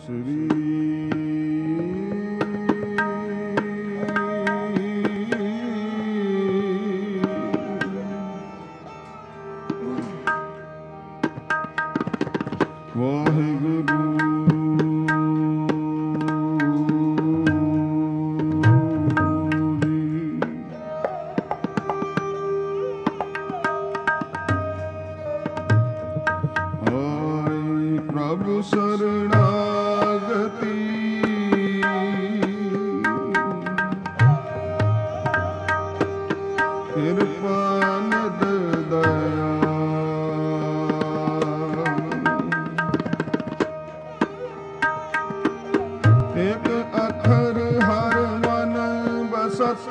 ਸ੍ਰੀ ਵਾਹਿਗੁਰੂ ਪ੍ਰਭੂ ਸਰਣਾਗਤੀ ਕਿਰਪਾ ਨਿਧ ਦਇਆ ਇੱਕ ਅੱਖਰ ਹਰ ਮਨ ਬਸਤ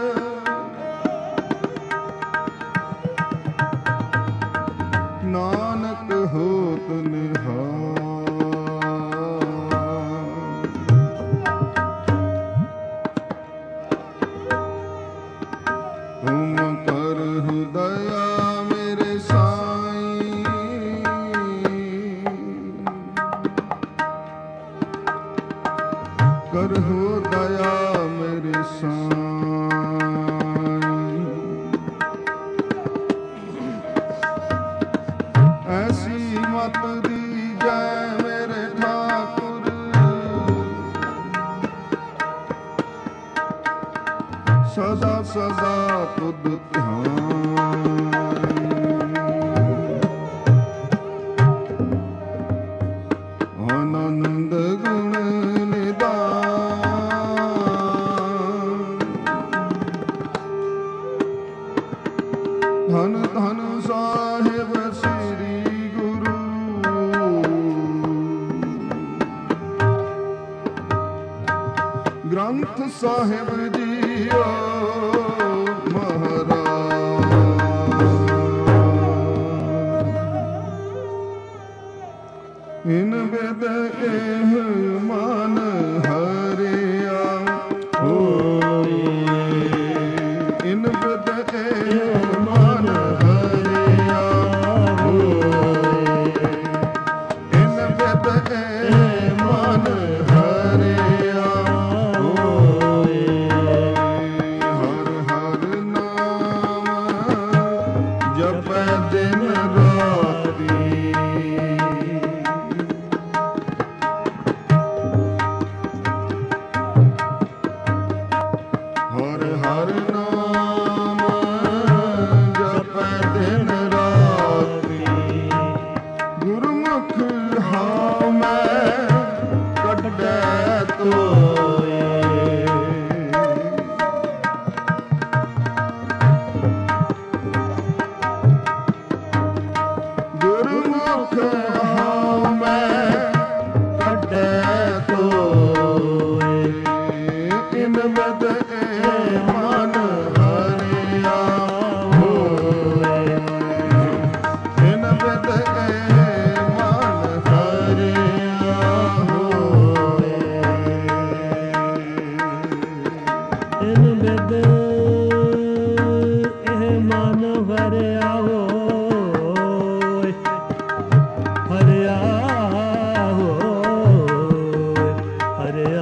ਨਾਨਕ ਹੋਤ ਤੁਮ ਕਰ ਦਇਆ ਮੇਰੇ ਸਾਈਂ ਕਰਹੁ ਦਇਆ ਮੇਰੇ ਸਾਈਂ ਐਸੀ ਮਤ ਦੀਜੈ ਮੇਰੇ ਠਾਕੁਰ ਸਦਾ ਸਦਾ ਤੁਧ ਧਿਆਨ ਆਨੰਦ ਗੁਣ ਨਿਧਾਨ ਧਨ ਧਨ ਸਾਹਿਬ ਸ੍ਰੀ ਗੁਰੂ ਗ੍ਰੰਥ ਸਾਹਿਬ ਜੀਓ ਇਨ ਬਿਦ ਇਹ ਮਨ ਹਰਿਆ ਹੋਏ ਇਨ ਬਿਦ ਇਹ ਮਨ ਹਰਿਆ ਹੋਏ ਇਨ ਬਿਦ ਇਹ ਮਨ ਹਰਿਆ ਹੋਏ ਹਰ ਹਰ ਨਾਮ ਜਪੈ ਦਿਨ ਰਾਤਿ ਹਰ ਹਰ ਨਾਮ ਜਪੈ ਦਿਨ ਰਾਤਿ ਗੁਰਮੁਖ ਹਉ ਮੈਂ ਕੱਢੈ ਤੋਏ ਗੁਰਮੁਖ ਹਉ ਮੈਂ ਕੱਢੈ ਤੋਏ ਇਨ ਬਿਦ ਮਨ ਹਰਿਆ ਹੋਏ ਇਨ ਬਿਦ ਮਨ ਹਰਿਆ ਹੋਏ ਇਨ ਬਿਦ ਇਹ ਮਨ ਹਰਿਆ ਹੋਏ ਹਰਿਆ ਹੋਏ ਹਰਿਆ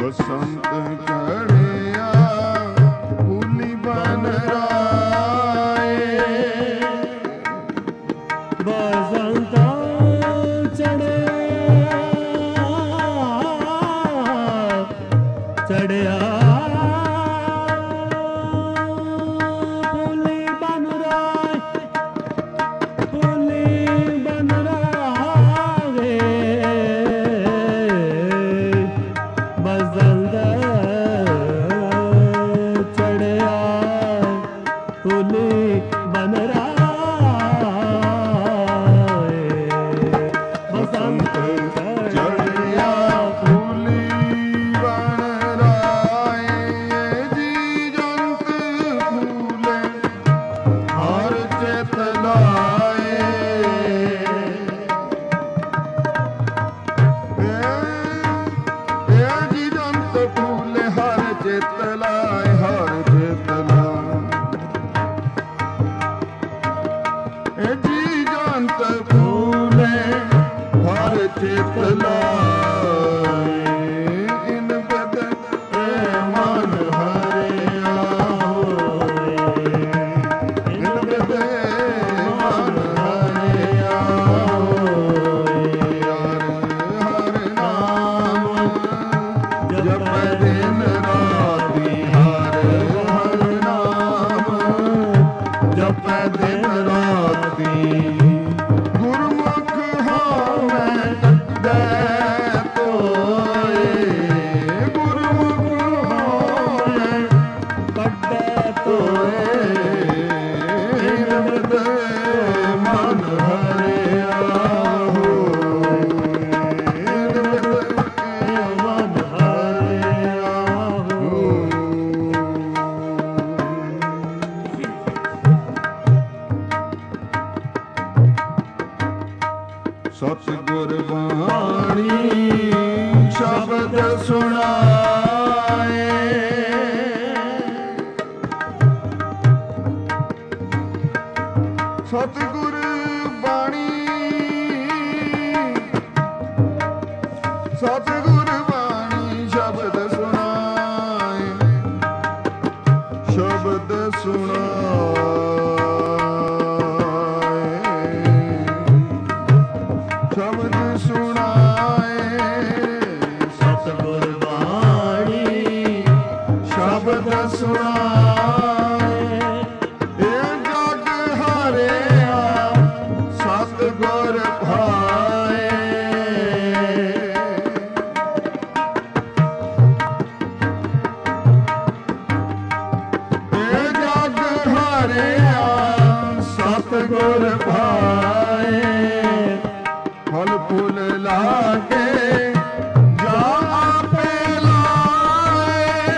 ਬਸੰਤ ਚੜਿਆ ਫੁੱਲੀ ਬਨ ਰਾਏ ਬਸੰਤ ਚੜਿਆ ਫੁੱਲੀ ਬਨ ਰਾਏ ਬਸੰਤ ਚੜਿਆ ਫੁੱਲੀ ਬਨ ਰਾਏ ਬਸੰਤ ਚੜਿਆ ਫੁੱਲੀ ਬਨ ਰਾਏ ਜੀ ਜੰਤ ਫੂਲੇ ਹਰ ਚਿਤ ਲਾਏ ਇਹ ਜੀ ਜੰਤ ਫੂਲੇ ਹਰ ਚਿਤ ਲਾਏ ਹਰ ਚਿਤ ਲਾਏ ਇਹ ਜੀ ਜੰਤ ਫੂਲੇ ਹਰ ਚਿਤ ਲਾਏ ਇਨ ਬਦ ਮਨ ਹਰਿਆ ਹੋਏ ਇਨ ਬਦ ਮਨ ਹਰਿਆ ਹੋਏ ਹਰ ਹਰ ਨਾਮ ਜਪੈ ਦਿਨ ਰਾਤੀ ਹਰ ਹਰ ਨਾਮ ਜਪੈ ਦਿਨ ਰਾਤੀ ਗੁਰਮੁਖ ਹੋਵੈ ਕੱਢੈ ਤੋਏ ਗੁਰਮੁਖ ਹੋਵੈ ਕੱਢੈ ਤੋਏ ਨਿਰਮਦ ਮਨ ਹਰਿਆ ਹੋਏ ਨਿਰਮਦ ਮਨ ਹਰਿਆ ਹੋਏ ਸਤਿਗੁਰ ਬਾਣੀ ਸ਼ਬਦ ਸੁਣਾਏ ਸਤਿਗੁਰ ਬਾਣੀ ਸਤਿਗੁਰ ਬਾਣੀ ਸ਼ਬਦ ਸੁਣਾਏ ਸ਼ਬਦ ਸੁਣਾਏ ਸ਼ਬਦ ਸੁਣਾਏ ਸਤਿਗੁਰ ਬਾਣੀ ਸ਼ਬਦ ਸੁਣਾਏ ਇਹ ਜਗ ਹਾਰਿਆ ਸਤਿਗੁਰ ਭਾਏ ਇਹ ਜਗ ਹਾਰਿਆ ਸਤਿਗੁਰ ਭਾਏ ਫਲ ਫੁੱਲ ਲਾਗੇ ਜਾ ਆਪੇ ਲਾਏ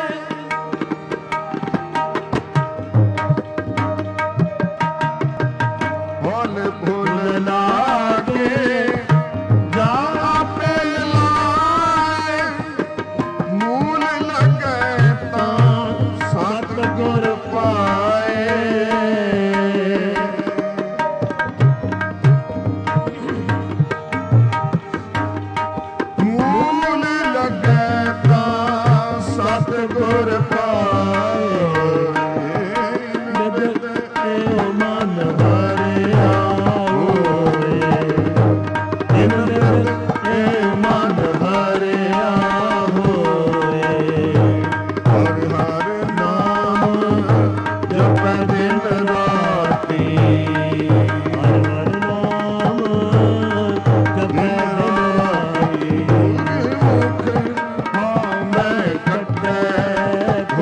ਫਲ ਫੁੱਲ ਲਾਗੇ ਜਾ ਆਪੇ ਲਾਏ ਮੂਲ ਲਗੈ ਤਾਂ ਸਤਿਗੁਰ ਪਾਏ ਮੂਲ ਲਗੈ ਤਾਂ ਸਤਿਗੁਰ ਪਾਏ ਬਿਦ ਏ ਮਨ ਹਰਿਆ ਹੋਏ ਇਨ ਬਿਦ ਏ ਮਨ ਹਰਿਆ ਹੋਏ ਹਰ ਹਰ ਨਾਮ ਜਪੈ ਦਿਨ ਰਾਤੀ ਹਰ ਹਰ ਨਾਮ ਜਪੈ ਦਿਨ ਰਾਤੀ ਗੁਰਮੁਖ ਹਾਂ ਮੈਂ ਕੱਢੈ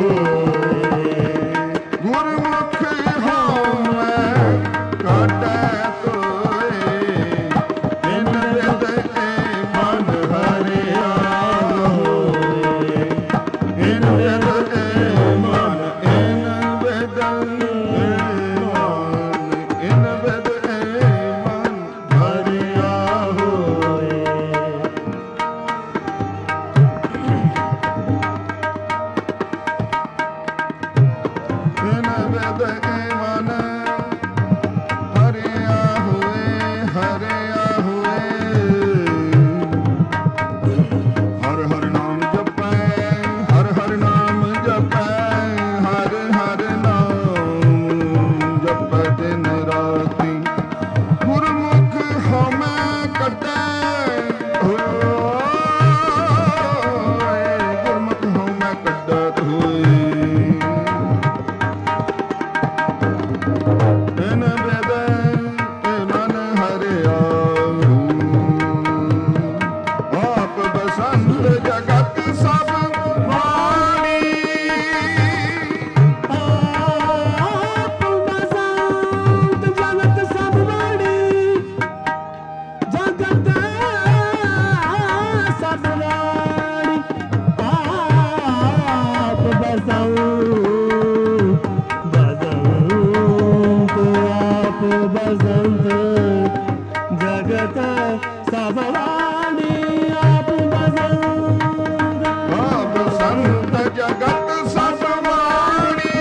ਸਭ ਵਾਣੀ ਆਪ ਬਸੰਤ ਆਪ ਸੰਤ ਜਗਤ ਸਭ ਵਾਣੀ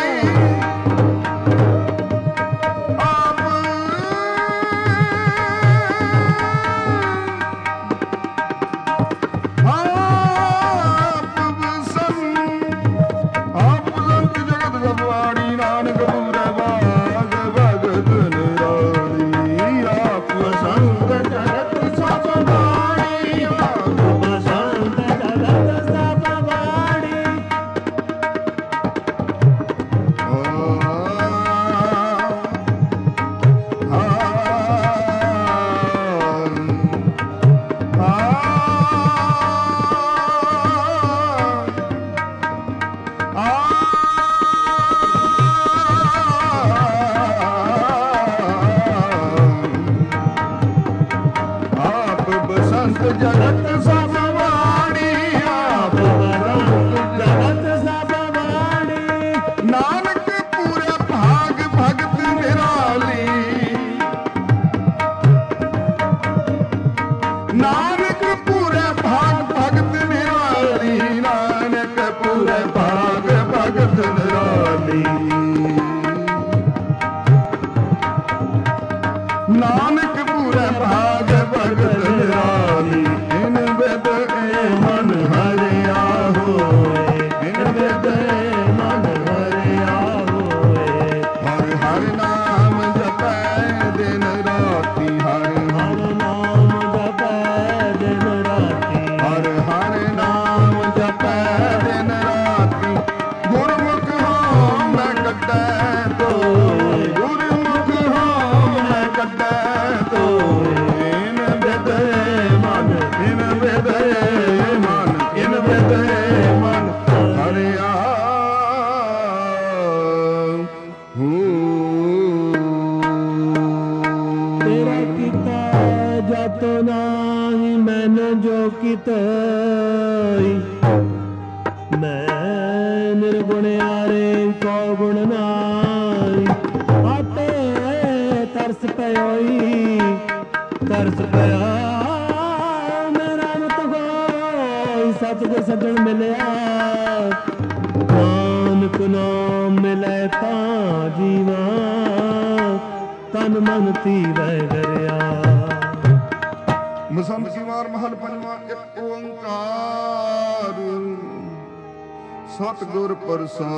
ਆਪ ਸੰਤ ਜਗਤ ਸਭ ਵਾਣੀ ਨਾਨਕ ਪੂਰੇ ਬਾਗ ਭਗਤ ਨਿਰਾਲੀ ਆਪ ਸੰਤ ਜਗਤ ਸਭ ਵਾਣੀ ਆਪ ਬਸੰਤ ਜਗਤ ਸਭ ਵਾਣੀ ਆਪ ਬਸੰਤ ਜਗਤ ਸਭ ਵਾਣੀ ਆਪ ਬਸੰਤ ਜਗਤ ਸਭ ਵਾਣੀ ਨਾਨਕ ਪੂਰੇ ਭਾਗ ਭਗਤ ਨਿਰਾਲੀ ਨਾਨਕ ਪੂਰੇ ਭਾਗ ਭਗਤ ਨਿਰਾਲੀ ਨਾਨਕ ਪੂਰੇ ਭਾਗ ਭਗਤ ਨਿਰਾਲੀ ਨਾਨਕ ਪੂਰੇ ਭਾਗ ਭਗਤ ਨਿਰਾਲੀ ਇਨ ਬਿਦ ਏ ਮਨ ਹਰਿਆ ਹੋਏ ਇਨ ਬਿਦ ਏ ਮਨ ਹਰਿਆ ਹੋਏ ਹਰ ਹਰ ਨਾਮ ਜਪੈ ਦਿਨ ਰਾਤੀ ਹਰ ਹਰ ਨਾਮ ਜਪੈ ਦਿਨ ਰਾਤੀ ਹਰ ਹਰ ਨਾਮ ਜਪੈ ਦਿਨ ਰਾਤੀ ਗੁਰਮੁਖ ਹੋ ਮੈਂ ਕੱਢੈ ਤੋਏ ਗੁਰਮੁਖ ਹੋ ਮੈਂ ਕੱਢੈ ਤੋਏ ਇਨ ਬਿਦ ਏ ਮਨ ਇਨ ਬਿਦ ਏ ਮਨ ਇਨ ਬਿਦ ਏ ਮਨ ਹਰਿਆ ਤੇਰਾ ਕੀਤਾ ਜਤ ਨਾਹੀ ਮੈਨ ਜੋ ਕਿਤਈ ਮੈਂ ਨਿਰਗੁਣਿਆਰੇ ਕੋ ਗੁਣ ਨਾਈ ਆਤੇ ਤਰਸ ਪਇਓਈ ਤਰਸ ਪਿਆ ਮੇਰਾ ਮਤ ਹੋਈ ਸਤਿਗੁਰ ਸੱਜਣ ਮਿਲਿਆ ਨਾਨਕ ਨਾਮ ਮਿਲੇ ਤਾਂ ਜੀਵਾ ਤਨ ਮਨ ਧੀਰੈ ਡਰਿਆ ਮਸੰਦ ਕੀ ਵਾਰ ਮਹਲ ਪੰਜਵਾਂ ਇੱਕ ਓੰਕਾਰ ਸਤਿਗੁਰ ਪ੍ਰਸਾਦ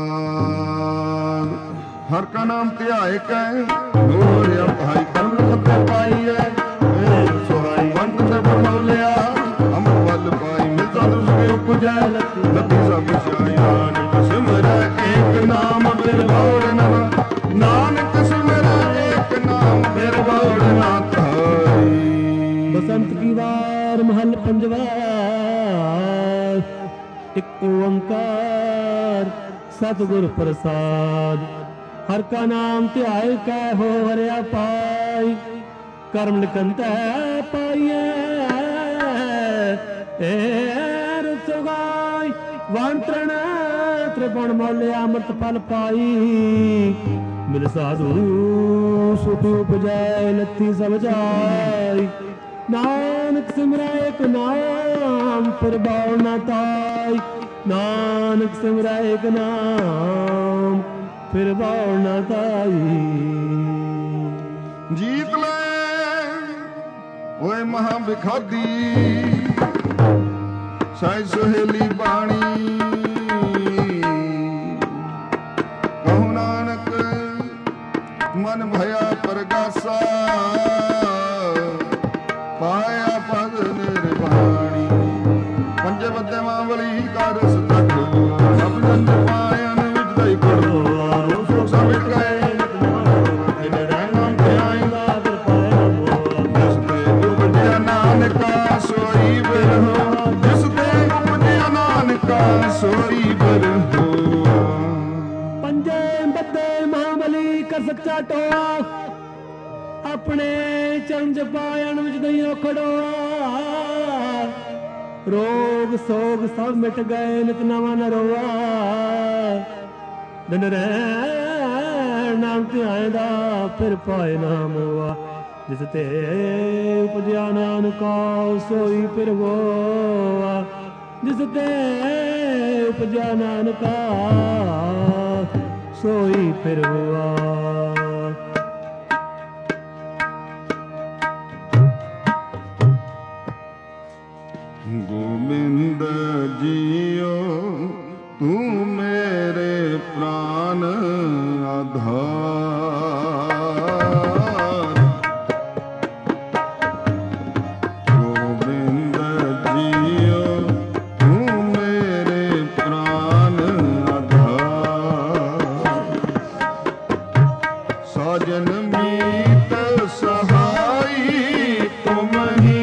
ਹਰ ਕਾ ਨਾਮ ਧਿਆਏ ਕੈ ਹੋਰਿਆ ਭਾਈ ਕਰਮ ਖੱਪੇ ਪਾਈਐ ਸੁਹਾਈ ਵੰਤ ਤੇ ਬਰਮੌਲਿਆ ਅੰਮ੍ਰਿਤ ਵੱਲ ਪਾਈ ਮਿਲਤਾ ਦੁਸਕੇ ਉਪਜੈ ਲੱਭੀ ਸਭ ਸਿਆਇਆ ਸਿਮਰੈ ਏਕ ਨਾਮ ਬਿਰਭਉ ਨਵਾ ਨਾਨਕ ਸਿਮਰੈ ਏਕ ਨਾਮ ਬਿਰਭਉ ਨਾ ਧਾਈ ਬਸੰਤ ਕੀ ਵਾਰ ਮਹਲ ਪੰਜਵਾ ਇੱਕ ਓੰਕਾਰ ਸਤਿਗੁਰ ਪ੍ਰਸਾਦ ਹਰ ਕਾ ਨਾਮ ਧਿਆਏ ਕੈ ਹੋ ਹਰਿਆ ਪਾਈ ਕਰਮ ਲਿਖੰਤੈ ਪਾਈਐ ਏ ਰਸਗਾਈ ਵੰਤਰਣ ਤ੍ਰਿਪਣ ਮੌਲਿਆ ਅੰਮ੍ਰਿਤ ਫਲ ਪਾਈ ਮਿਲ ਸਾਧੂ ਸੁਖ ਉਪਜੈ ਲੱਥੀ ਸਭ ਜਾਈ ਨਾਨਕ ਸਿਮਰੈ ਇੱਕ ਨਾਮ ਪ੍ਰਭਾਵ ਨਾ ਤਾਈ ਨਾਨਕ ਸਿਮਰੈ ਇੱਕ ਨਾਮ ਫਿਰ ਬਾਉ ਨਾ ਤਾਈ ਜੀਤ ਲੈ ਓਏ ਮਹਾ ਵਿਖਾਦੀ ਸਾਈ ਸੁਹੇਲੀ ਬਾਣੀ ਕਹੋ ਨਾਨਕ ਮਨ ਭਇਆ ਪਰਗਾਸਾ ਪਾਇਆ ਪਦ ਨਿਰਵਾਣੀ ਪੰਜੇ ਬੱਦੇ ਮਾਵਲੀ ਕਾ ਰਸ ਤਕ ਸਭ ਜਨ ਪਾਇਨ ਵਿੱਚ ਦਈ ਪੜੋ ਆਰੋ ਸੋ ਸਭ ਕਹੇ ਇਨ ਰਹਿਣ ਤੇ ਆਇਂਦਾ ਫਿਰ ਪਾਇਆ ਮੋਆ ਜਿਸ ਤੇ ਉਪਜਿਆ ਨਾਨਕਾ ਸੋਈ ਬਿਰਹੋ ਜਿਸ ਤੇ ਉਪਜਿਆ ਨਾਨਕਾ ਸੋਈ ਬਿਰਹੋ ਪੰਜੇ ਬੱਦੇ ਮਹਾਬਲੀ ਕਰ ਸੱਚਾ ਟੋਆ ਆਪਣੇ ਚੰਜ ਪਾਇਣ ਵਿੱਚ ਦਈਓ ਖੜੋਆ ਰੋਗ ਸੋਗ ਸਭ ਮਿਟ ਗਏ ਨਿਤ ਨਵਾਂ ਨਰੋਆ ਦਿਨ ਰਹਿ ਨਾਮ ਧਿਆਏ ਦਾ ਫਿਰ ਪਾਏ ਨਾਮ ਹੋਆ ਜਿਸ ਤੇ ਉਪਜਿਆ ਨਾਮ ਨਾਨਕਾ ਸੋਈ ਫਿਰਵੋ ਜਿਸ ਤੇ ਉਪਜਾ ਨਾਨਕਾ ਸੋਈ ਫਿਰਵੋ। ਗੋਬਿੰਦ ਜੀਓ ਤੂੰ ਮੇਰੇ ਪ੍ਰਾਨ ਆਧਾਰ, ਗੋਬਿੰਦ ਜੀਓ ਤੂੰ ਮੇਰੇ ਪ੍ਰਾਨ ਆਧਾਰ, ਸਾਜਨ ਮੀਤ ਸਹਾਈ ਤੁਮ ਹੀ,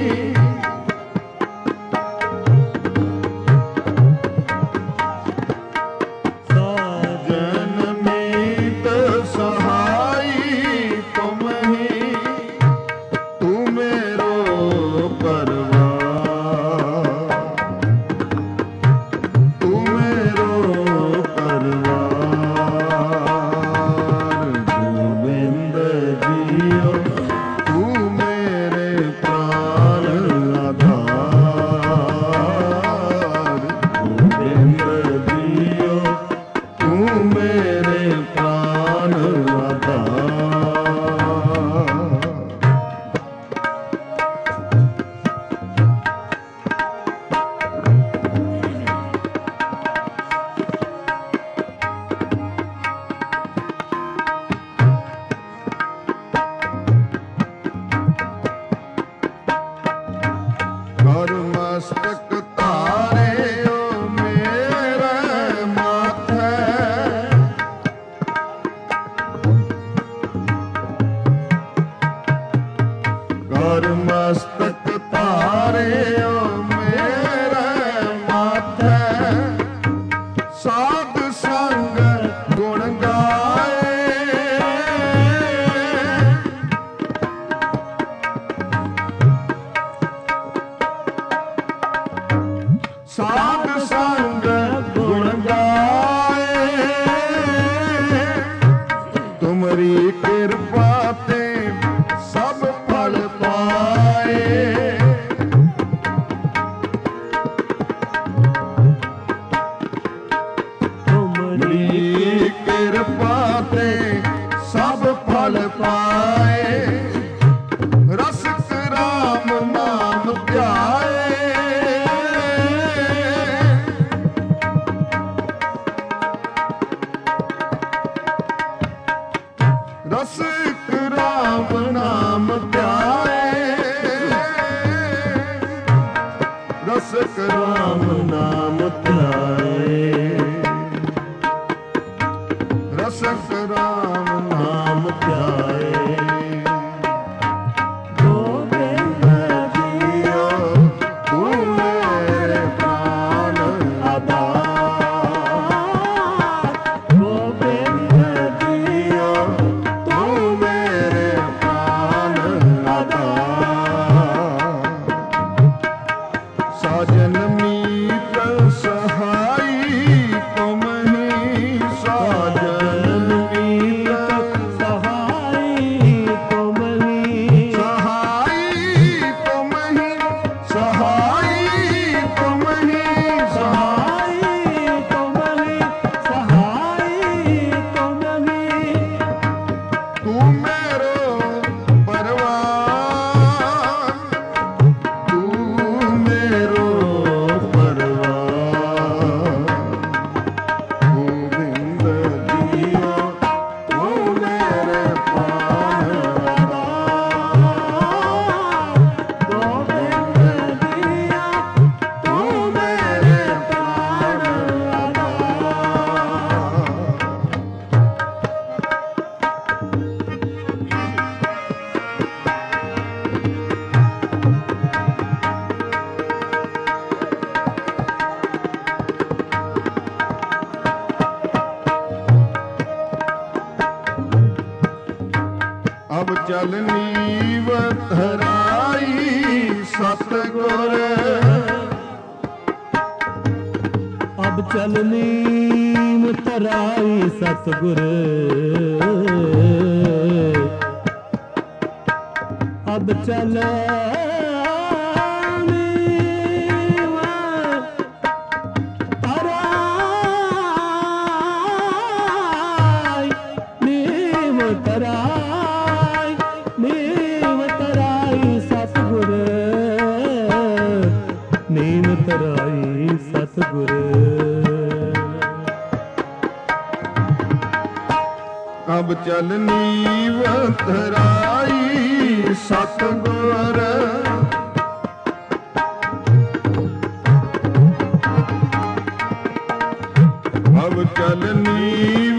ਮਸਤਕ ਧਾਰਿਓ ਮੇਰੇ ਮਾਥੇ, ਸਾਧ ਸੰਗ ਗੁਣ ਗਾਏ, ਸਾਧ ਸੰਗ ਗੁਣ ਗਾਏ, ਤੁਮਰੀ ਕਿਰਪਾ ਤੇ ਸਭ ਫਲ ਪਾਏ, ਤੁਮਰੀ ਕਿਰਪਾ ਤੇ ਸਭ ਫਲ ਪਾਏ, ਰਸਿਕ ਰਾਮ ਨਾਮ ਧਿਆਏ, ਰਸਿਕ ਰਾਮ ਨਾਮ ਧਿਆਏ, ਰਸਿਕ ਰਾਮ ਨਾਮ ਧਿਆਏ, ਰਸਿਕ ਰਾਮ ਨਾਮ ਧਿਆਏ। ਗੋਬਿੰਦ ਜੀਓ ਤੂੰ ਮੇਰੇ ਪ੍ਰਾਨ ਆਧਾਰ, ਗੋਬਿੰਦ ਜੀਓ ਤੂੰ ਮੇਰੇ ਪ੍ਰਾਨ ਆਧਾਰ, ਸਾਜਨ ਮੀਤ ਸਹਾਈ ਤੁਮ ਹੀ, ਸਾਜਨ ਮੀਤ ਸਹਾਈ ਤੁਮ ਹੀ, ਸਹਾਈ ਤੁਮ ਹੀ, ਸਹਾਈ ਤੁਮ ਹੀ, ਸਹਾਈ ਤੁਮ ਹੀ, ਸਹਾਈ ਤੁਮ ਹੀ, ਤੂੰ ਮੇਰੋ ਪਰਵਾਰ, ਤੂੰ ਮੇਰੋ ਪਰਵਾਰ, ਗੋਬਿੰਦ ਜੀਓ ਤੂੰ ਮੇਰੇ ਪ੍ਰਾਨ ਆਧਾਰ, ਗੋਬਿੰਦ ਜੀਓ ਤੂੰ ਮੇਰੇ ਪ੍ਰਾਨ ਆਧਾਰ। ਅਬ ਚਲ ਨੀਵ ਧਰਾਈ ਸਤਿਗੁਰ, ਅਬ ਚਲਨੀ ਧਰਾਈ ਸਤਿਗੁਰ, ਅਬ ਚਲ ਚਲਨੀ ਵਤਰਾਈ ਸਤਿਗੁਰ ਅਬ ਚਲਨੀ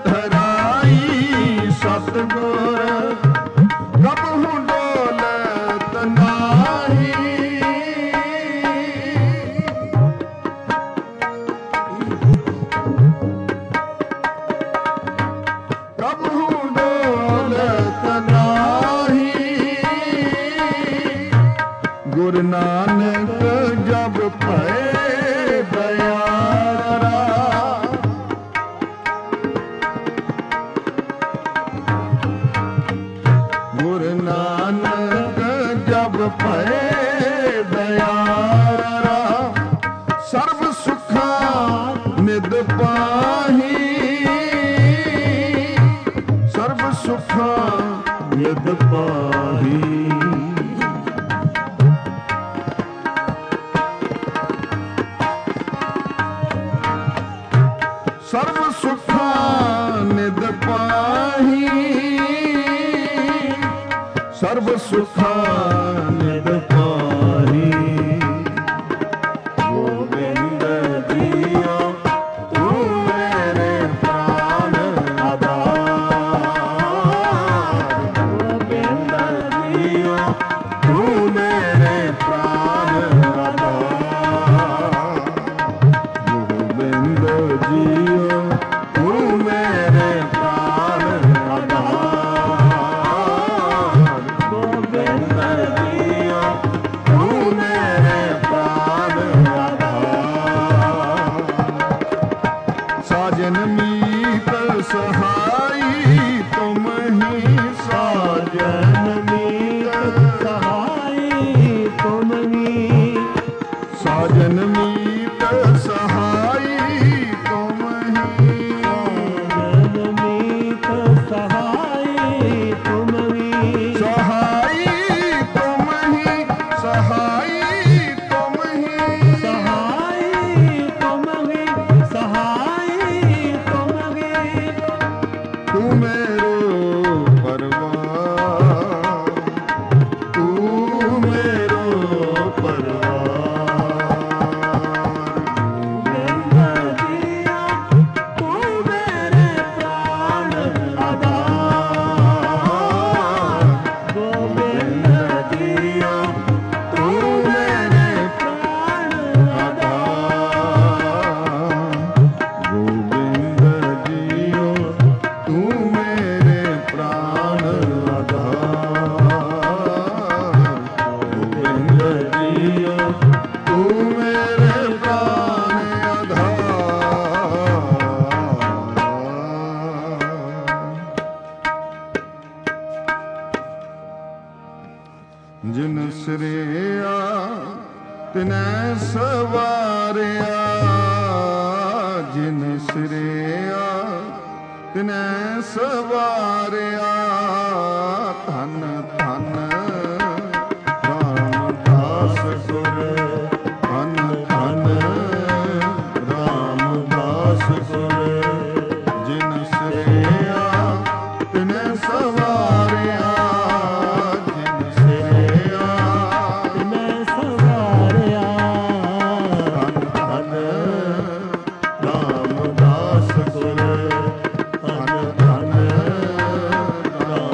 ਵਤਰਾਈ ਸਤਿਗੁਰ ਕਬਹੁ ਡੋਲਤ ਨਾਹੀ ਗੁਰੂ ਨਾਨਕ ਜਬ ਭਏ ਦਇਆਰਾ ਗੁਰੂ ਨਾਨਕ ਜਬ ਭਏ ਦਇਆਰਾ ਸਰਬ ਸੁਖਾ ਨਿਦ ਪਾਹੀ ਸਰਬ ਸੁਖਾ ਨਿਦ ਪਾਹੀ ਸਰਬ ਸੁਖਾ ਨਿਦ ਪਾਹੀ ਸਰਬ ਸੁਖਾ ਨਿਦ ਪਾਹੀ ਗੋਬਿੰਦ ਜੀਓ ਤੂੰ ਮੇਰੇ ਪ੍ਰਾਨ ਆਧਾਰ ਗੋਬਿੰਦ ਜੀਓ ਤੂੰ ਮੇਰੇ ਪ੍ਰਾਨ ਆਧਾਰ ਗੋਬਿੰਦ ਜੀਓ ਤੂੰ ਮੇਰੇ ਪ੍ਰਾਨ ਆਧਾਰ ਗੋਬਿੰਦ ਜੀਓ ਤੂੰ ਮੇਰੇ ਪ੍ਰਾਨ ਆਧਾਰ ਸਾਜਨ ਮੀਤ ਸਹਾਈ ਤੁਮ ਹੀ ਸਾਜਨ ਮੀਤ ਸਹਾਈ ਤੁਮ ਹੀ ਸਾਜਨ ਮੀਤ ਸਹਾਈ ਤੁਮ ਹੀ ਮੀਤ ਸਹਾਈ ਤੁਮ ਹੀ ਸਹਾਈ ਤੁਮ ਹੀ ਸਹਾਈ ਤੁਮ ਹੀ ਸਹਾਈ ਤੁਮ ਹੀ ਸਹਾਈ ਤੁਮ ਹੀ ਤੂੰ ਮੇਰੋ ਪਰਵਾਰ ਤੂੰ ਮੇਰੋ ਪਰਵਾਰ ਗੋਬਿੰਦ ਜੀਓ ਤੂੰ ਮੇਰੇ ਪ੍ਰਾਨ ਆਧਾਰ ਗੋਬਿੰਦ ਜੀਓ ਤੂੰ ਮੇਰੇ ਪ੍ਰਾਨ ਆਧਾਰ ਗੋਬਿੰਦ ਜੀਓ ਤੂੰ ਮੇਰੇ ਪ੍ਰਾਨ ਆਧਾਰ ਗੋਬਿੰਦ ਜੀਓ ਤੂੰ ਮੇਰੇ ਪ੍ਰਾਨ ਆਧਾਰ ਜਿਨ ਸਿਰਿਆ ਤਿਨੈ ਸਵਾਰਿਆ ਜਿਨ ਸਿਰਿਆ ਤਿਨੈ ਸਵਾਰਿਆ ਧਨ ਧਨ ਰਾਮਦਾਸ ਗੁਰ ਧਨ ਧਨ ਰਾਮਦਾਸ ਗੁਰ ਜਿਨ ਸਿਰਿਆ ਤਿਨੈ ਸਵਾਰਿਆ ਜਿਨ ਸਿਰਿਆ ਮੈਂ ਸਵਾਰਿਆ ਧਨ ਧਨ ਰਾਮਦਾਸ ਗੁਰ ਧਨ ਧਨ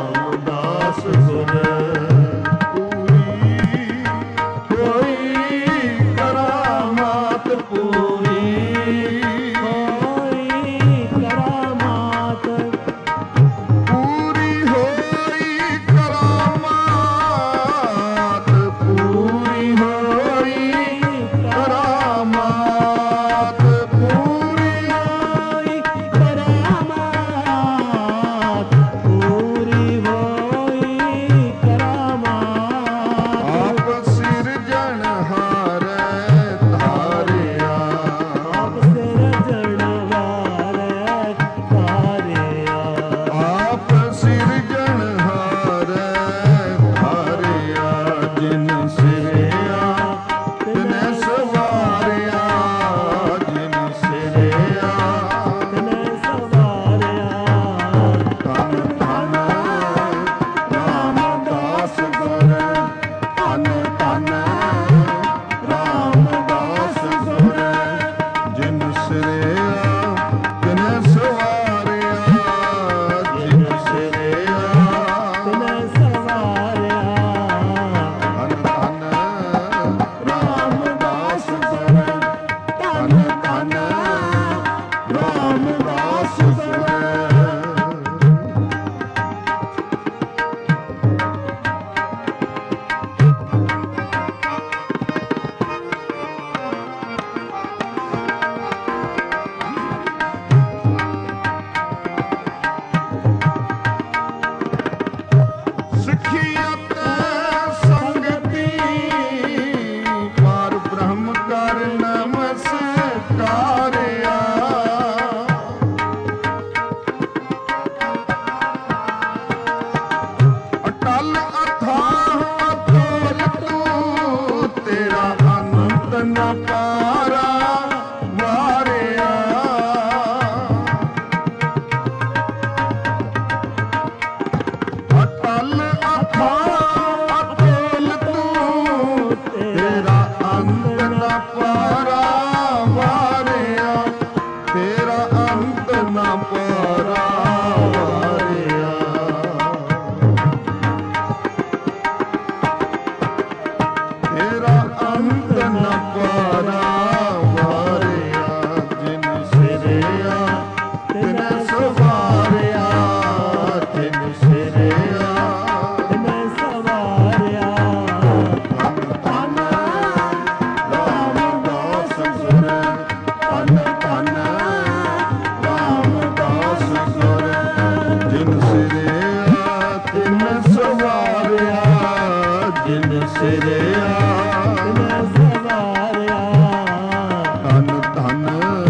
ਸਿਰਿਆ ਤਿਨੈ ਸਵਾਰਿਆ ਧਨ ਧਨ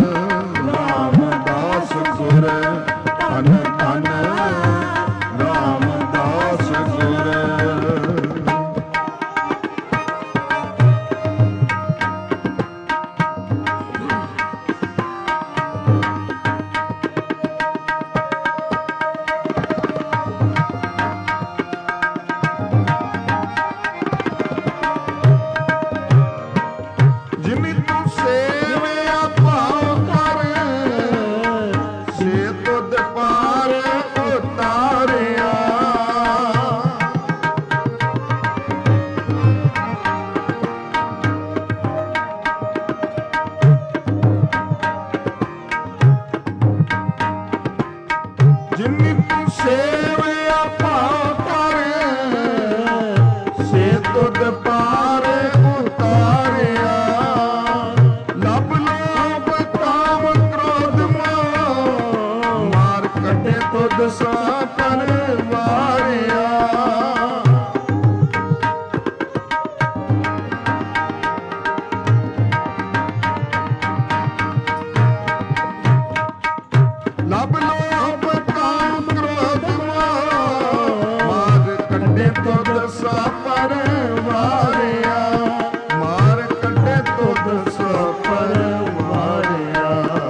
ਰਾਮਦਾਸ ਗੁਰ ਧਨ ਧਨ ਰਾਮਦਾਸ ਗੁਰ ਜਿਮੀ ਤੂੰ ਸੇਵਿਆ ਭਾਉ ਕਰ ਸੇ ਤੁਧ ਪਾਰ ਉਤਾਰਿਆ ਜਿਮੀ ਤੂੰ ਸੇਵਿਆ ਭਾਉ ਕਰ ਸੇ ਤੁਧ ਪਾਰ ਉਤਾਰਿਆ ਲਬ ਲੋਭ ਕਾਮ ਕ੍ਰੋਧ ਮੋਹ ਮਾਰ ਕੱਢੇ ਤੁਧ ਸਾ ਪਰਵਾਰਿਆ ਲਬ ਲੋਭ ਕਾਮ ਕ੍ਰੋਧ ਮੋਹ ਮਾਰ ਕੱਢੇ ਤੁਧ ਸਾ ਪਰਵਾਰਿਆ ਮਾਰ ਕੱਢੇ ਤੁਧ ਸਾ ਪਰਵਾਰਿਆ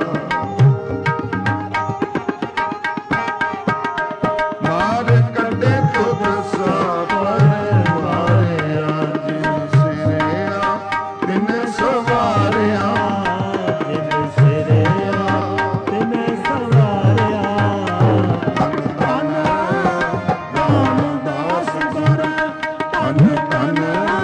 ਮਾਰ ਕੱਢੇ ਤੁਧ ਸਾ ਪਰਵਾਰਿਆ ਜਿਨ ਸਿਰਿਆ ਤਿਨ ਸਵਾਰਿਆ ਜਿਨ ਸਿਰਿਆ ਤਿਨੈ ਸਵਾਰਿਆ ਧਨ ਰਾਮਦਾਸ ਗੁਰ ਧਨ ਧਨ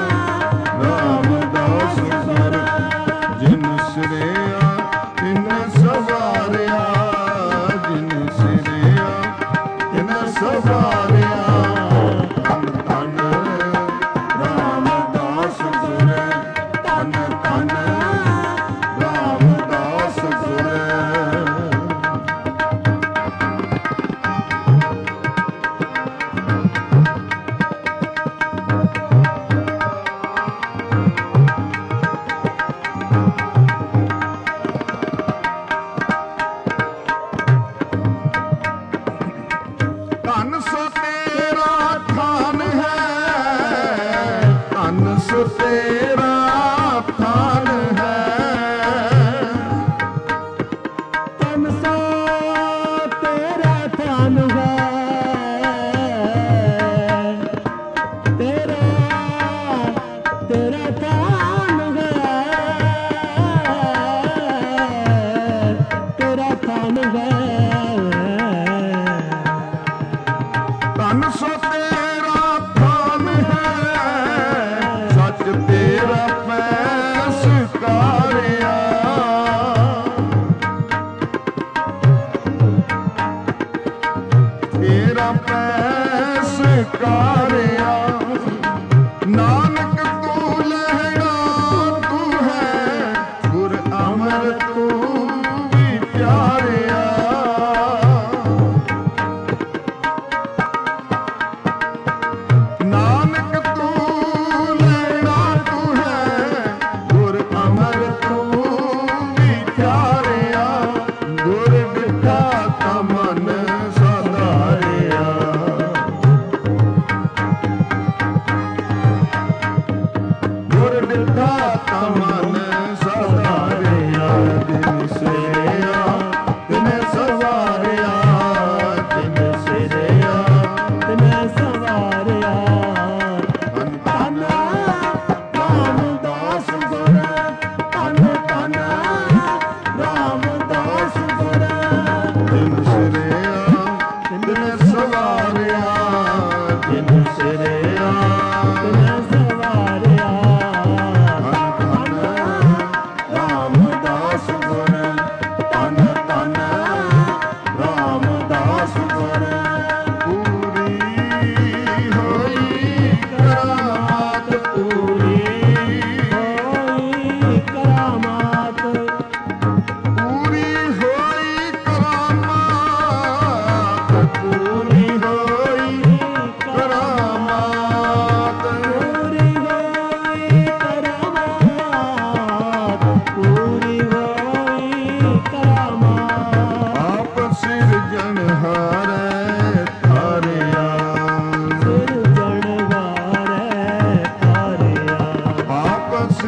ਰਾਮਦਾਸ ਗੁਰ ਜਿਨ ਸਿਰਿਆ ਤਿਨ ਸਵਾਰਿਆ ਜਿਨ ਸਿਰਿਆ ਤਿਨ ਸਵਾਰਿਆ ਧਨ ਧਨ ਰਾਮਦਾਸ ਗੁਰ ਧਨ ਧਨ ਰਾਮਦਾਸ ਗੁਰ ਧਨ ਸੋ ਤੇਰਾ ਥਾਨ ਹੈ ਧਨ ਸੋ ਤੇਰਾ ਥਾਨ ਹੈ ਤਨ ਸੋ ਤੇਰਾ ਥਾਨ ਹੈ ਤੇਰਾ ਤੇਰਾ ਥਾਨ ਹੈ ਤੇਰਾ ਥਾਨ ਹੈ ਧਨ ਸੋ ਤੇਰਾ ਥਾਨ ਹੈ ਸੱਚ ਤੇਰਾ ਪੈਸ ਕਾਰਿਆ ਤੇਰਾ ਪੈਸ ਕਾਰਿਆ ਨਾਨਕ ਤੂੰ ਲਹਿਣਾ ਤੂੰ ਹੈ ਗੁਰ ਅਮਰ ਤੂੰ ਵੀ ਪਿਆਰਿਆ ਨਾਨਕ ਤੂੰ ਲੈਣਾ ਤੂੰ ਹੈ ਗੁਰ ਅਮਰ ਤੂੰ ਵੀ ਪਿਆਰਿਆ ਗੁਰ ਬਿਠਾ ਤਾ ਮਨ ਸਦਾਰਿਆ ਗੁਰ ਬਿਠਾ ਤਾ ਮਨ ਸਦਾਰਿਆ ਦਿਨ ਸਿਰਿਆ ਤਿਨ ਸਵਾਰਿਆ ਦਿਨ ਸਿਰਿਆ ਤਿਨੈ ਸਵਾਰਿਆ ਧਨ ਧਨ ਰਾਮਦਾਸ ਗੁਰ ਧਨ ਧਨ ਰਾਮਦਾਸ ਗੁਰ ਦਿਨ ਸਿਰਿਆ ਤਿਨ ਸਵਾਰਿਆ ਦਿਨ ਸਿਰਿਆ ਤਿਨੈ ਸਵਾਰਿਆ ਧਨ ਧਨ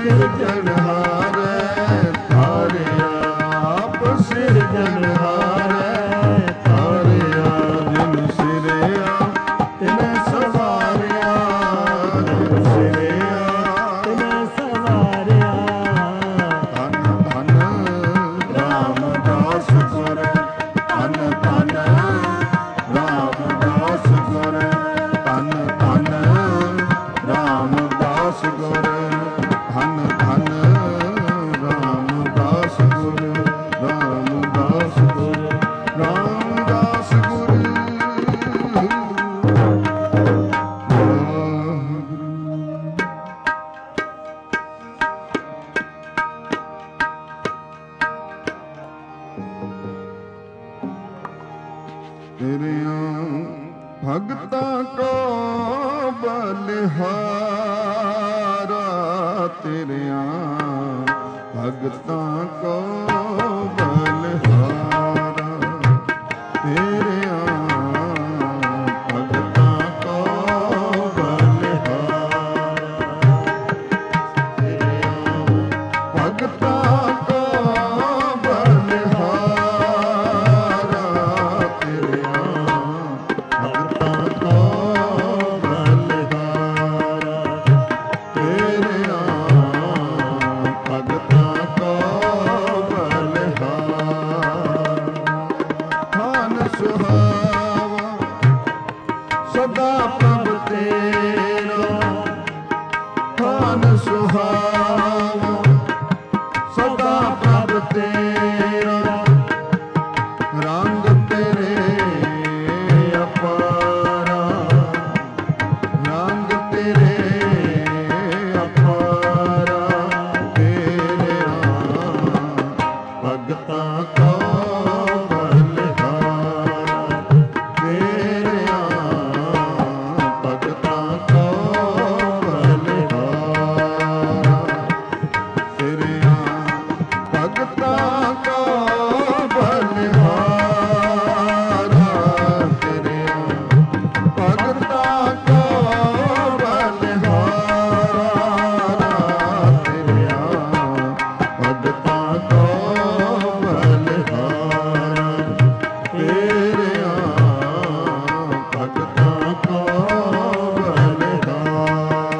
ਸਿਰਜਣਹਾਰੇ ਤਾਰੇ ਆਪ ਸਿਰਜਣਹਾਰੇ ਤਾਰੇ ਜਿਨ ਸਿਰਿਆ ਤਿਨੇ ਸਵਾਰਿਆ ਜਿਨ ਸਿਰਿਆ ਤਿਨੇ ਸਵਾਰਿਆ ਧਨ ਧਨ ਰਾਮਦਾਸ ਗੁਰ ਧਨ ਧਨ ਰਾਮਦਾਸ ਗੁਰ ਧਨ ਧਨ ਰਾਮਦਾਸ ਗੁਰ ਧਨ ਧਨ ਰਾਮਦਾਸ ਗੁਰ ਰਾਮਦਾਸ ਗੁਰ ਰਾਮਦਾਸ ਗੁਰ ਤੇਰਿਆਂ ਭਗਤਾਂ ਕੋ ਬਲਿਹਾਰਾ ਤੇਰਿਆਂ ਭਗਤਾਂ ਕੋ ਬਲਿਹਾਰਾ ਤੇਰਿਆਂ ਭਗਤਾਂ ਕੋ ਬਲਿਹਾਰਾ ਤੇਰਿਆਂ ਭਗਤਾਂ ਕੋ ਬਲਿਹਾਰਾ ਤੇਰਿਆਂ ਭਗਤਾਂ ਕੋ ਬਲਿਹਾਰਾ ਤੇਰਿਆਂ ਭਗਤਾਂ ਕੋ ਬਲਿਹਾਰਾ ਧਨ ਸੁਹਾਵਾ ਸਦਾ ਪ੍ਰਭ ਤੇਰਾ ਧਨ ਸੁਹਾਵਾ ਸਦਾ ਪ੍ਰਭ ਤੇਰਾ ਰੰਗ ਤੇਰੇ ਅਪਾਰਾ ਰੰਗ ਤੇਰੇ ਅਪਾਰਾ ਤੇਰਿਆਂ ਭਗਤਾਂ ਕੋ ਬਲਿਹਾਰਾ ਤੇਰਿਆਂ ਭਗਤਾਂ ਕੋ ਬਲਿਹਾਰਾ ਤੇਰਿਆਂ ਭਗਤਾਂ ਕੋ ਬਲਿਹਾਰਾ ਤੇਰਿਆਂ ਭਗਤਾਂ ਕੋ ਬਲਿਹਾਰਾ ਤੇਰਿਆਂ ਭਗਤਾਂ ਕੋ ਬਲਿਹਾਰਾ ਤੇਰਿਆਂ ਭਗਤਾਂ ਕੋ ਬਲਿਹਾਰਾ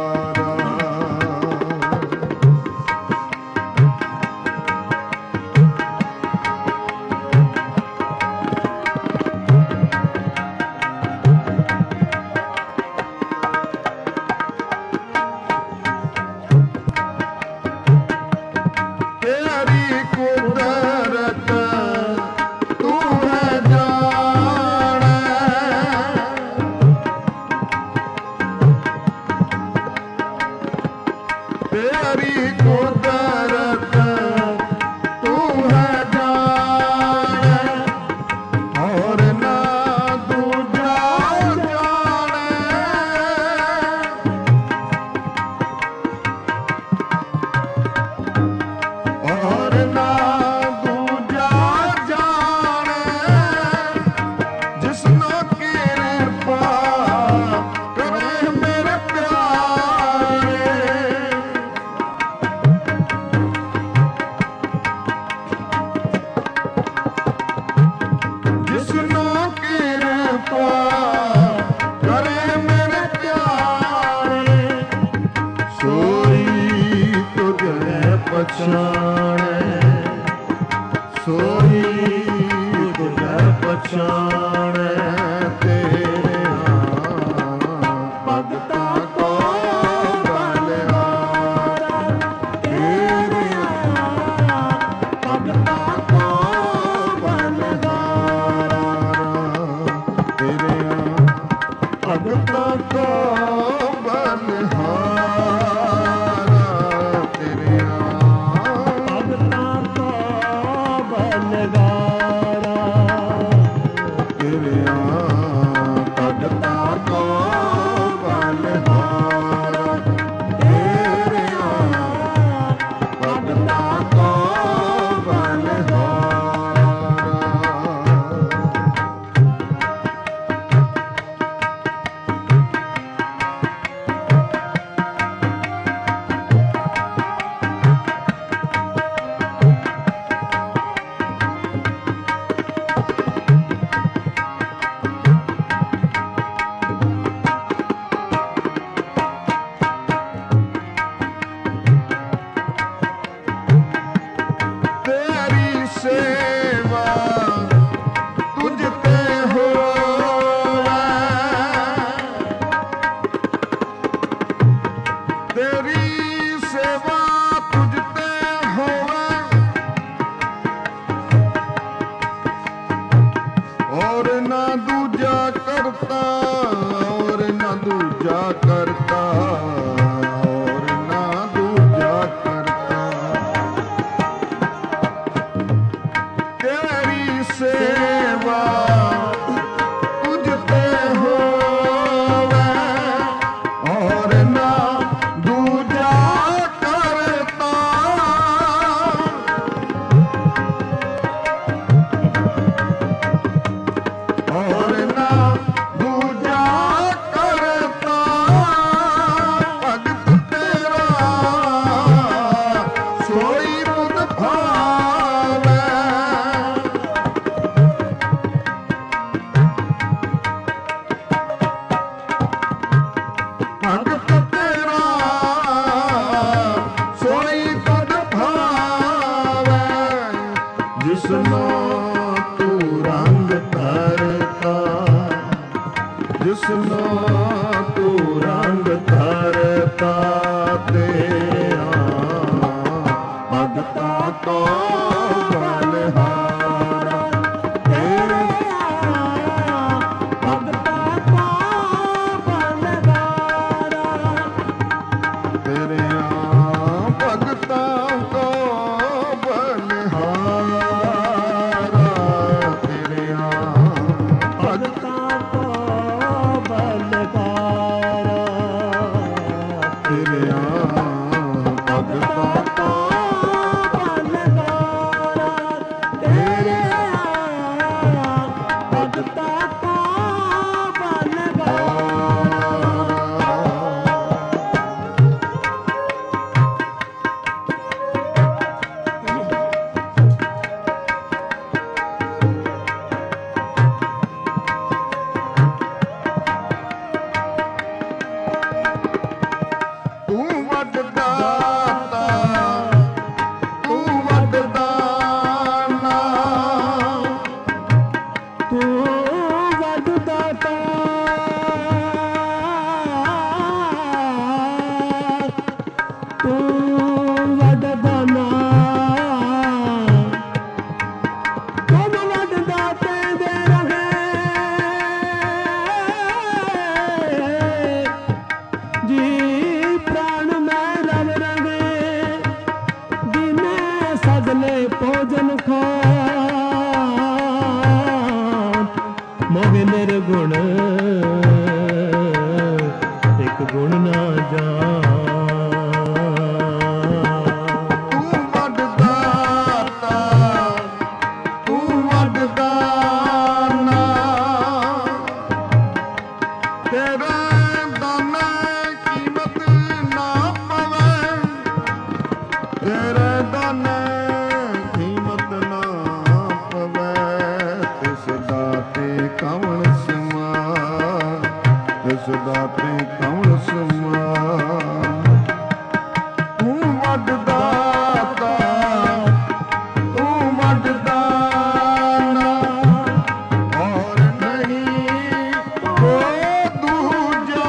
ਤੇਰੀ ਕੁਦਰਤ ਤੂੰ ਹੈ ਜਾਣੈ ਤੇਰੀ ਕੁਦਰਤ ਤੂੰ ਹੈ ਜਾਣੈ ਹੋਰ ਨਾ ਦੂਜਾ ਜਾਣੈ ਔਰ ਨਾ ਦੂਜਾ ਜਾਣੈ ਜਿਸਨੋ ਕਿਰਪਾ ਕਰੇ ਮੇਰੇ ਪਿਆਰੇ ਜਿਸਨੋ ਕਿਰਪਾ ਕਰੇ ਮੇਰੇ ਪਿਆਰੇ ਸੋਈ ਤੁਝੇ ਪਛਾਣੈ ਸੋਈ ਤੁਝੇ ਪਛਾਣੈ ਤੇਰਿਆਂ ਭਗਤਾਂ ਕੋ ਬਲਿਹਾਰਾ ਤੇਰਿਆਂ ਭਗਤਾਂ ਕੋ ਬਲਿਹਾਰਾ ਤੇਰਿਆਂ ਭਗਤਾਂ ਕੋ ਬਲਿਹਾਰਾ ਤੇਰਿਆਂ ਭਗਤਾਂ ਕੋ ਬਲਿਹਾਰਾ ਤੇਰਿਆਂ ਭਗਤਾਂ ਕੋ ਬਲਿਹਾਰਾ ਤੇਰਿਆਂ ਭਗਤਾਂ ਕੋ ਬਲਕਾਰਾ ਤੇਰਿਆਂ ਭਗਤਾਂ ਕੋ ਬਲਕਾਰਾ ਤੇਰੇ ਭਗਤਾਂ ਕੋ ਬਲਕਾਰਾ ਤੂੰ ਵੱਡ ਦਾਤਾ ਤੂੰ ਵੱਡ ਦਾਨਾ ਤੂੰ ਵੱਡ ਦਾਤਾ ਤੂੰ ਵੱਡ ਦਾਨਾ ਤੁਮ ਵੱਡ ਦਾਤੇ ਦੇ ਰਹੇ ਜੀ ਪ੍ਰਾਣ ਮੈਂ ਰਵ ਰਵੇ ਦਿਨੇ ਸਜਲੇ ਭੋਜਨ ਖਾਨ ਮੋਹਿ ਨਿਰਗੁਣ ਇੱਕ ਗੁਣ ਨਾ ਜਾਣ ਤੂੰ ਵੱਡ ਦਾਤਾ ਤੂੰ ਵੱਡ ਦਾਨਾ ਤੇਰਾ ਦਾਨਾ ਕੀਮਤ ਨਾ ਪਵੇ ਤੇਰੇ ਦਾਨੇ ਕੀਮਤ ਨਾ ਪਵੇ ਤਿਸ ਦਾਤੇ ਕਵਣ ਸਮਾ ਤਿਸ ਦਾਤੇ ਕਵਣ ਸਮਾ ਤੂੰ ਵੱਡ ਦਾਤਾ ਤੂੰ ਵੱਡ ਦਾਨਾ ਔਰ ਨਹੀਂ ਕੋ ਦੂਜਾ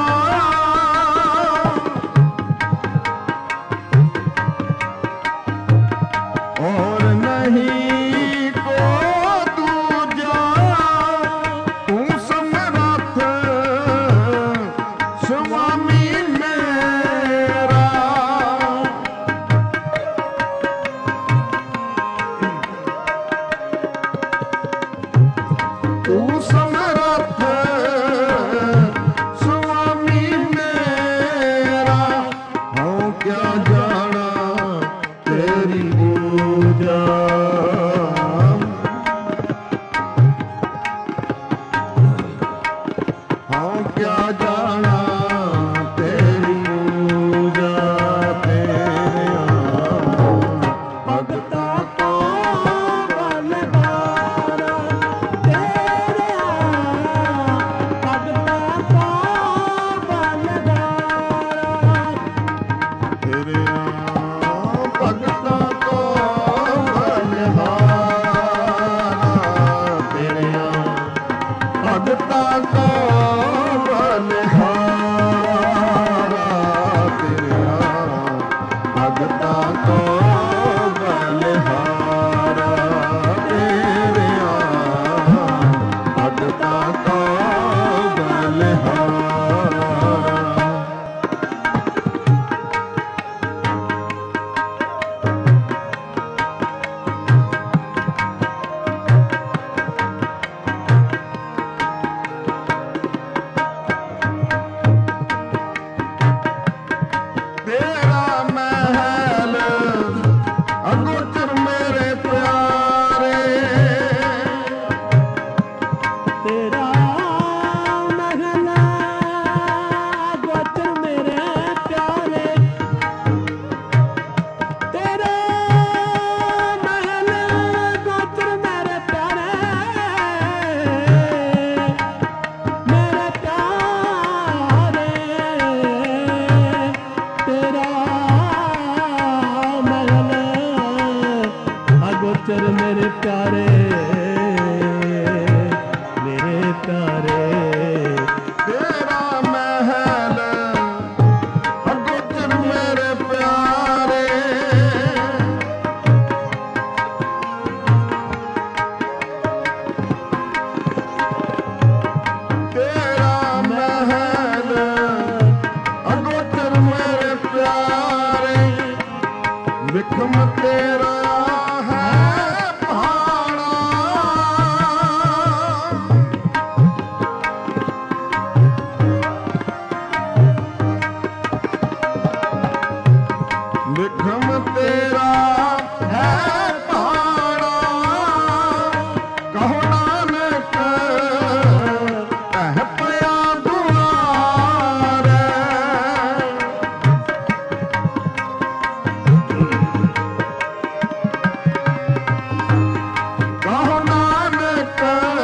ਔਰ ਨਹੀਂ ਕੋ ਦੂਜਾ ਤੂੰ ਸਮਰੱਥ ਸੁਆਮੀ ਮੇਰਾ ਤੂੰ ਸਮਰੱਥ ਸੁਆਮੀ ਮੇਰਾ ਹਉ ਕਿਆ ਜਾਣਾ ਤੇਰੀ ਪੂਜਾ ਹਉ ਕਿਆ ਜਾਣਾ ਤੇਰੀ ਪੂਜਾ ਤੇਰਿਆਂ ਭਗਤਾਂ ਕੋ ਬਲਕਾਰਾ ਤੇਰੇ ਭਗਤਾਂ ਕੋ ਬਲਕਾਰਾ ਤੇਰਿਆਂ ਭਗਤਾਂ ਕੋ ਬਲਿਹਾਰਾ ਤੇਰਿਆਂ ਭਗਤਾਂ ਕੋ ਬਲਿਹਾਰਾ ਤੇਰਿਆਂ ਭਗਤਾਂ ਕੋ ਬਲਿਹਾਰਾ ਤੇਰਿਆਂ ਭਗਤਾਂ ਕੋ ਬਲਿਹਾਰਾ ਤੇਰਾ ਮਹਿਲ ਅਗੋਚਰ ਮੇਰੇ ਪਿਆਰੇ ਤੇਰਾ ਮਹਿਲ ਗੋਚਰ ਮੇਰੇ ਪਿਆਰੇ ਤੇਰਾ ਮਹਿਲ ਗੋਚਰ ਮੇਰੇ ਪਿਆਰੇ ਮੇਰੇ ਪਿਆਰੇ ਤੇਰਾ ਮਹਿਲ ਅਗੋਚਰ ਮੇਰੇ ਪਿਆਰੇ ਮੇਰੇ ਪਿਆਰੇ ਤੇਰਾ ਮਹਿਲ ਅਗੋਚਰ ਮੇਰੇ ਪਿਆਰੇ ਤੇਰਾ ਮਹਿਲ ਅਗੋਚਰ ਮੇਰੇ ਪਿਆਰੇ ਵਿਖਮ ਤੇਰਾ ਹੈ ਭਾਣਾ ਵਿਖਮ ਤੇਰਾ ਹੈ ਭਾਣਾ ਕਹੋ ਨਾਨਕ ਕਹਿ ਪਿਆ ਦੁਆਰੇ ਕਹੋ ਨਾਨਕ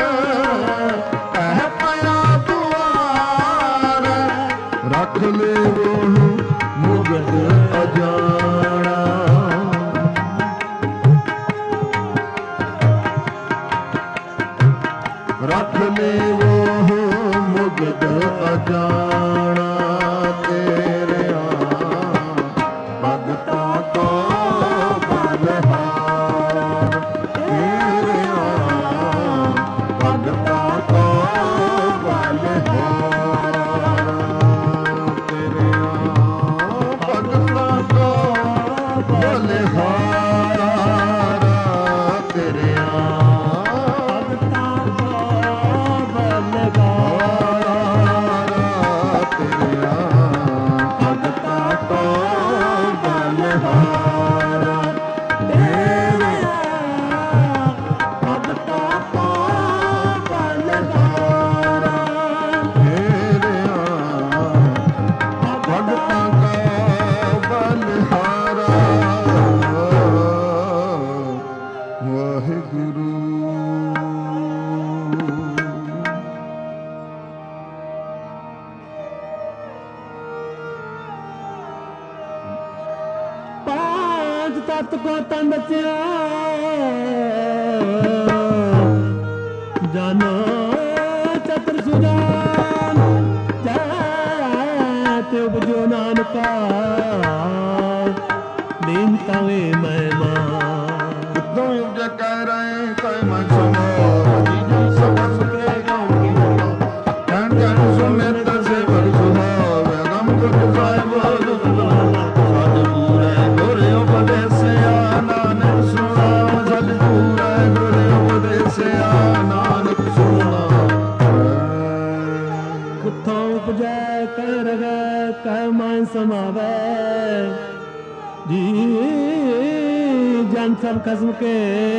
ਕਹਿ ਪਿਆ ਦੁਆਰੇ ਰੱਖ ਲੈ ਮੁਗਤ ਅਜਾਣਾ ਰੱਖ ਲੈ ਮੁਗਤ ਅਜਾਣਾ ਤੇਰਿਆ ਭਗਤਾਂ ਕੋ ਬਲਹਾਰ ਤੇਰਿਆ ਭਗਤਾਂ ਕੋ ਬਲਹਾਰ ਤੇਰਿਆ ਭਗਤਾਂ ਕੋ ਬਲਹਾਰ ਤੇਰਿਆ ਤਤ ਕੋ ਤਨ ਬਚਿਆ ਜਨ ਚਤੁਰ ਸੁਜਾਨ ਜੈ ਤੇ ਉਪਜੋ ਨਾਨਕਾ ਦੀਨ ਤਵੇ ਮਹਿਮਾ ਕਿਦੋਂ ਉਪਜ ਕਹਿ ਰਹੇ ਕਹਿ ਮਨ ਸਮੋ ਜੀ ਜੀ ਸਭ ਸੁਨੇ ਗਾਉਂ ਕੀ ਕਹਿਣ ਕਹਿਣ ਸੁਨੇ ਤਸੇ ਭਰ ਸੁਹਾਵੇ ਗਮ ਗੁਰ ਸਾਹਿਬ ਸਤ ਪੂਰੇ ਗੁਰ ਉਪਦੇਸਿਆ ਨਾਨਕ ਸੁਣਾ ਸਤ ਪੂਰੇ ਗੁਰ ਉਪਦੇਸਿਆ ਨਾਨਕ ਸੁਣਾ ਕਿੱਥੋਂ ਉਪਜੈ ਕਹਿ ਰਗੈ ਕਹਿ ਮਨ ਸਮਾਵੈ ਜੀ ਜਨ ਸਭ ਖਸਮ ਕੇ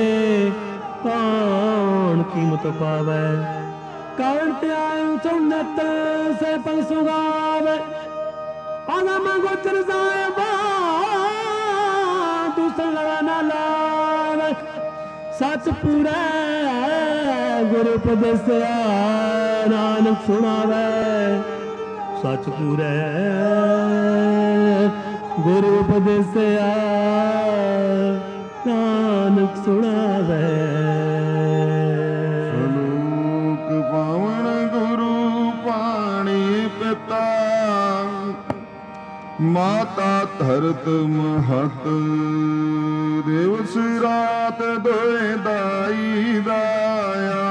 ਕੌਣ ਕੀਮਤ ਪਾਵੈ ਕੌਣ ਧਿਆਇ ਸੁਨਤ ਸੇ ਪੰਗ ਸੁਗਾਵੈ ਆਗਮ ਗੋਚਰ ਸਾਹਿਬਾ ਤੂੰ ਸੰਗਲਾ ਨਾ ਲਾਵੈ ਸੱਚ ਪੂਰੈ ਗੁਰੂ ਉਪਦੇਸਿਆ ਨਾਨਕ ਸੁਣਾਵੈ ਸੱਚ ਪੂਰੈ ਗੁਰੂ ਉਪਦੇਸਿਆ ਨਾਨਕ ਸੁਣਾਵੈ ਸਲੋਕ ਪਾਵਨ ਗੁਰੂ ਪਾਣੀ ਪਿਤਾ ਮਾਤਾ ਧਰਤ ਮਹਤ ਦਿਵਸ ਰਾਤ ਦੋਏ ਦਾਈ ਦਾਇਆ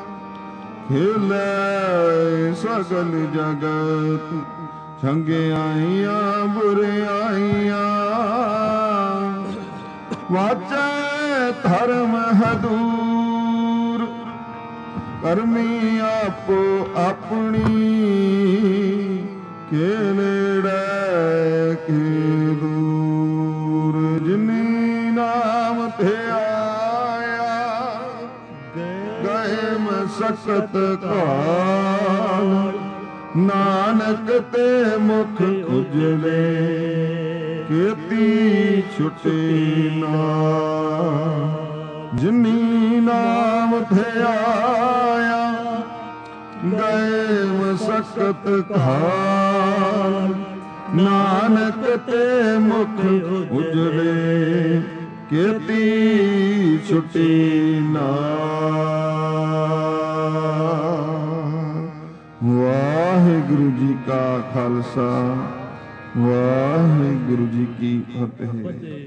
ਖੇਲੇ ਸਗਲ ਜਗਤ ਚੰਗਿਆਈਆਂ ਬੁਰਿਆਈਆਂ ਵਾਚੈ ਧਰਮ ਹਦੂਰ ਕਰਮੀ ਆਪੋ ਆਪਣੀ ਕੇ ਨੇੜੇ ਕੀ ਦੂਰ ਜਿਨੀ ਨਾਮ ਤੇ ਆਇਆ ਗਏ ਮਸਕਤ ਕਾਲ ਨਾਨਕ ਤੇ ਮੁਖ ਉਜਲੇ ਕੀਤੀ ਛੁਟੀ ਨਾ ਜਿਨੀ ਨਾਮ ਤੇ ਆਇਆ ਗਏ ਮਸਕਤ ਕਾਲ ਨਾਨਕ ਤੇ ਮੁਖ ਉਜਲੇ ਕੀਤੀ ਛੁਟੀ ਨਾ ਵਾਹਿਗੁਰੂ ਜੀ ਕਾ ਖਾਲਸਾ ਵਾਹਿਗੁਰੂ ਜੀ ਕੀ ਫਤਿਹ।